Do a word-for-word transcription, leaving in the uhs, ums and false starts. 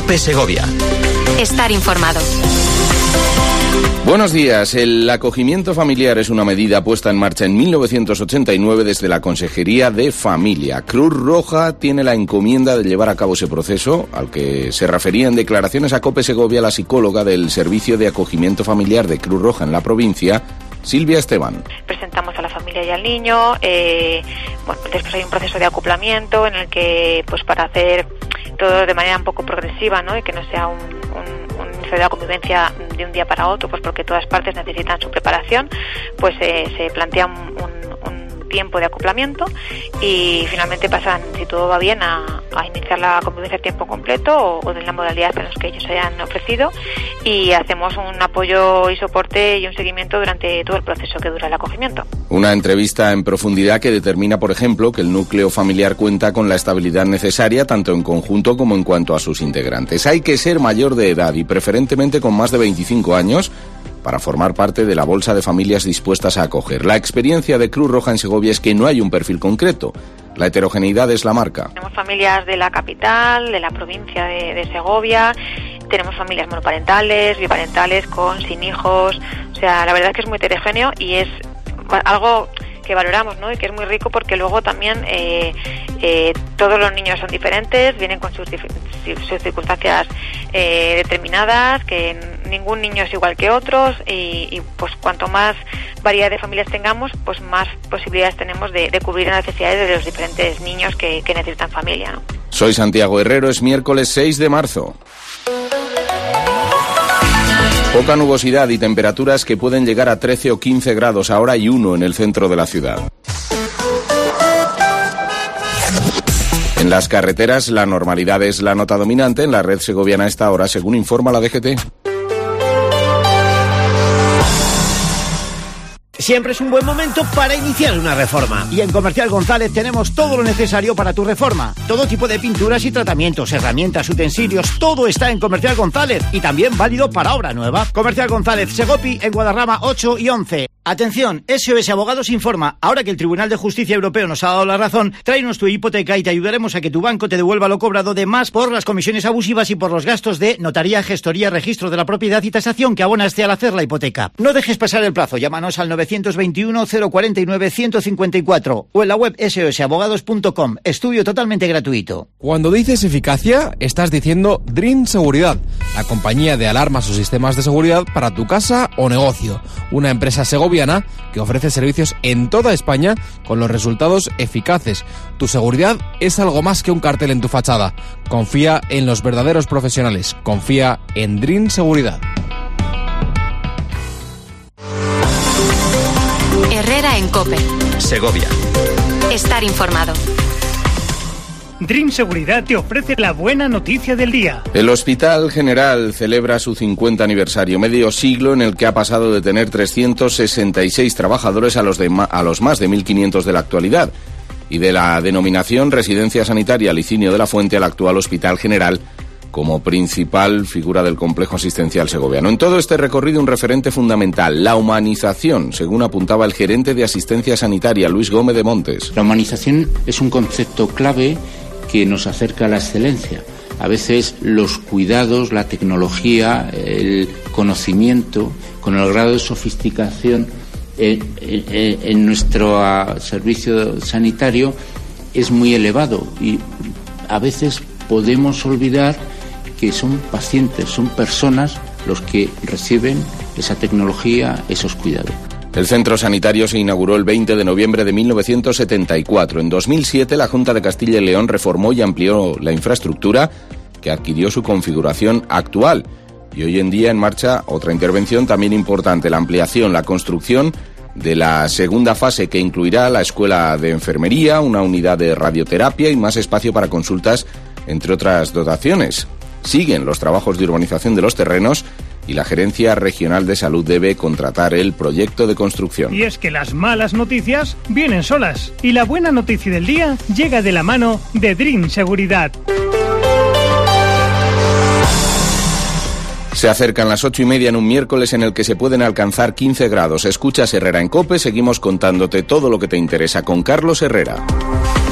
COPE Segovia. Estar informado. Buenos días. El acogimiento familiar es una medida puesta en marcha en mil novecientos ochenta y nueve desde la Consejería de Familia. Cruz Roja tiene la encomienda de llevar a cabo ese proceso, al que se refería en declaraciones a COPE Segovia la psicóloga del Servicio de Acogimiento Familiar de Cruz Roja en la provincia, Silvia Esteban. Presentamos a la familia y al niño, eh, bueno, después hay un proceso de acoplamiento en el que, pues para hacer todo de manera un poco progresiva, ¿no? Y que no sea un, un, un inicio de la convivencia de un día para otro, pues porque todas partes necesitan su preparación, pues eh, se plantea un, un, un tiempo de acoplamiento y finalmente pasan, si todo va bien, a, a iniciar la convivencia a tiempo completo o, o de la modalidad en los que ellos hayan ofrecido, y hacemos un apoyo y soporte y un seguimiento durante todo el proceso que dura el acogimiento. Una entrevista en profundidad que determina, por ejemplo, que el núcleo familiar cuenta con la estabilidad necesaria tanto en conjunto como en cuanto a sus integrantes. Hay que ser mayor de edad y preferentemente con más de veinticinco años para formar parte de la bolsa de familias dispuestas a acoger. La experiencia de Cruz Roja en Segovia es que no hay un perfil concreto. La heterogeneidad es la marca. Tenemos familias de la capital, de la provincia de, de Segovia, tenemos familias monoparentales, biparentales, con, sin hijos. O sea, la verdad es que es muy heterogéneo y es algo que valoramos, ¿no? Y que es muy rico porque luego también eh, eh, todos los niños son diferentes, vienen con sus, sus circunstancias eh, determinadas, que ningún niño es igual que otros y, y pues cuanto más variedad de familias tengamos, pues más posibilidades tenemos de, de cubrir las necesidades de los diferentes niños que, que necesitan familia, ¿no? Soy Santiago Herrero, es miércoles seis de marzo. Poca nubosidad y temperaturas que pueden llegar a trece o quince grados, ahora hay uno en el centro de la ciudad. En las carreteras, la normalidad es la nota dominante en la red segoviana a esta hora, según informa la D G T. Siempre es un buen momento para iniciar una reforma. Y en Comercial González tenemos todo lo necesario para tu reforma. Todo tipo de pinturas y tratamientos, herramientas, utensilios, todo está en Comercial González. Y también válido para obra nueva. Comercial González, Segopi, en Guadarrama ocho y once. Atención, S O S Abogados informa, ahora que el Tribunal de Justicia Europeo nos ha dado la razón, tráenos tu hipoteca y te ayudaremos a que tu banco te devuelva lo cobrado de más por las comisiones abusivas y por los gastos de notaría, gestoría, registro de la propiedad y tasación que abonaste al hacer la hipoteca. No dejes pasar el plazo, llámanos al novecientos veintiuno, cero cuarenta y nueve, ciento cincuenta y cuatro o en la web ese o ese abogados punto com. Estudio totalmente gratuito. Cuando dices eficacia, estás diciendo Dream Seguridad, la compañía de alarmas o sistemas de seguridad para tu casa o negocio. Una empresa segoviana que ofrece servicios en toda España con los resultados eficaces. Tu seguridad es algo más que un cartel en tu fachada. Confía en los verdaderos profesionales. Confía en Dream Seguridad. Herrera en COPE Segovia. Estar informado. Dream Seguridad te ofrece la buena noticia del día. El Hospital General celebra su cincuenta aniversario, medio siglo en el que ha pasado de tener trescientos sesenta y seis trabajadores a los, de ma- a los más de mil quinientos de la actualidad, y de la denominación Residencia Sanitaria Licinio de la Fuente al actual Hospital General como principal figura del complejo asistencial segoviano. En todo este recorrido un referente fundamental, la humanización, según apuntaba el gerente de asistencia sanitaria, Luis Gómez de Montes. La humanización es un concepto clave que nos acerca a la excelencia. A veces los cuidados, la tecnología, el conocimiento, con el grado de sofisticación eh, eh, en nuestro uh, servicio sanitario es muy elevado y a veces podemos olvidar que son pacientes, son personas los que reciben esa tecnología, esos cuidados. El centro sanitario se inauguró el veinte de noviembre de mil novecientos setenta y cuatro. En dos mil siete la Junta de Castilla y León reformó y amplió la infraestructura que adquirió su configuración actual. Y hoy en día en marcha otra intervención también importante, la ampliación, la construcción de la segunda fase que incluirá la escuela de enfermería, una unidad de radioterapia y más espacio para consultas, entre otras dotaciones. Siguen los trabajos de urbanización de los terrenos y la Gerencia Regional de Salud debe contratar el proyecto de construcción. Y es que las malas noticias vienen solas y la buena noticia del día llega de la mano de Dream Seguridad. Se acercan las ocho y media en un miércoles en el que se pueden alcanzar quince grados. Escuchas Herrera en COPE, seguimos contándote todo lo que te interesa con Carlos Herrera.